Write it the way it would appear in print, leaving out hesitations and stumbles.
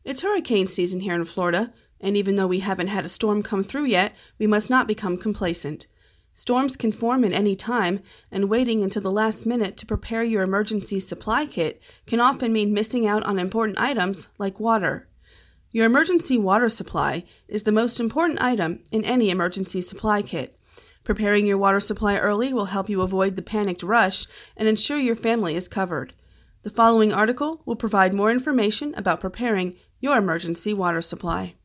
It's hurricane season here in Florida, and even though we haven't had a storm come through yet, we must not become complacent. Storms can form at any time, and waiting until the last minute to prepare your emergency supply kit can often mean missing out on important items like water. Your emergency water supply is the most important item in any emergency supply kit. Preparing your water supply early will help you avoid the panicked rush and ensure your family is covered. The following article will provide more information about preparing your emergency water supply.